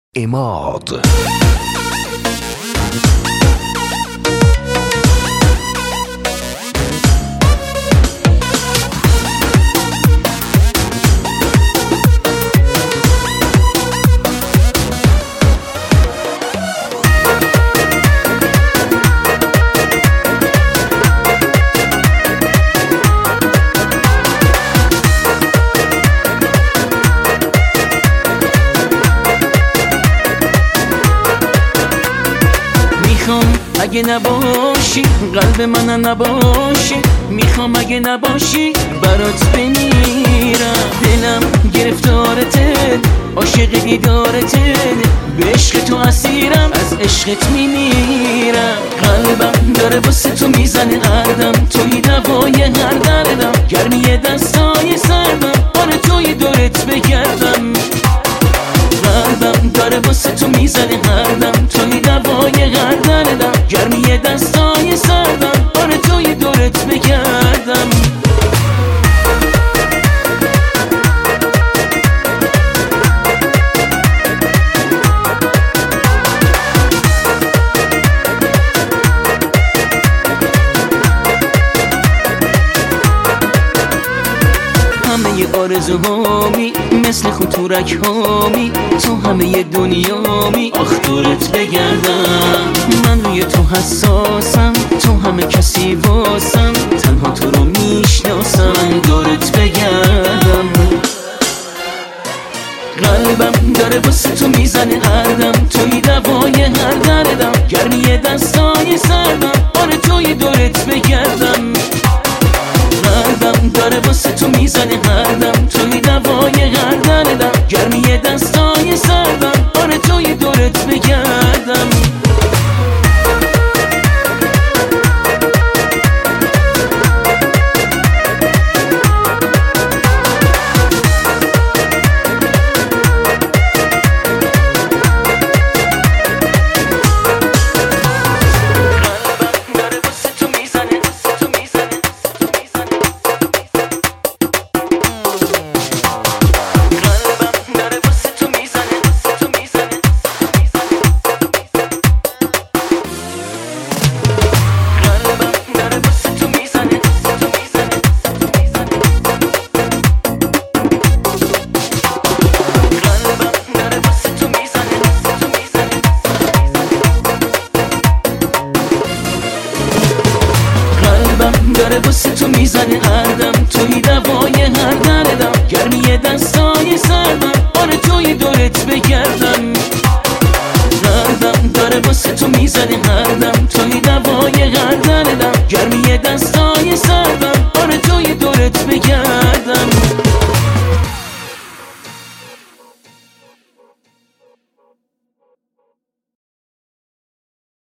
عماد. اگه نباشی قلب من نباشی، میخوام اگه نباشی برات بمیرم. دلم گرفتارته، عاشق دیدارته، به عشق تو اسیرم، از عشقت میمیرم. قلبم داره واسه تو میزنه هردم، توی دوای هر دردم، گرمی دستای سردم، آره توی دورت بگردم. قلبم داره واسه تو میزنه هردم، توی دوای هر دردم، گرمی دستای سردم، آره توی دورت بگردم. همه آرزوهامی مثل خطورک هامی، تو همه دنیامی، آخ دورت بگردم. من روی تو حساسم، تو همه کسی واسم، تنها تو رو میشناسم، دورت بگردم. قلبم داره واسه تو میزنه هردم، توی دوای هر دردم، گرمی دستای سردم، آره توی دورت بگردم. قلبم داره واسه تو میزنه هردم، توی دوای هر دردم، گرمی دستای سردم، آره توی دورت بگردم. داره واسه تو میزنه هردم، توی دوای هر دردم، گرمی دستای سردم، آره توی دورت بگردم. قلبم داره واسه تو میزنه هردم، توی دوای